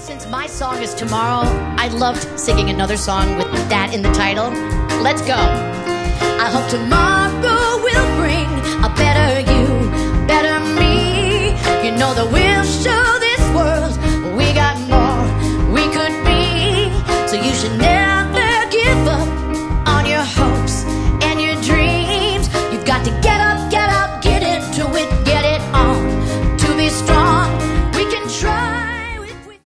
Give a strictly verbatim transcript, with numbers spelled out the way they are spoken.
Since my song is Tomorrow, I loved singing another song with that in the title. Let's go. I hope tomorrow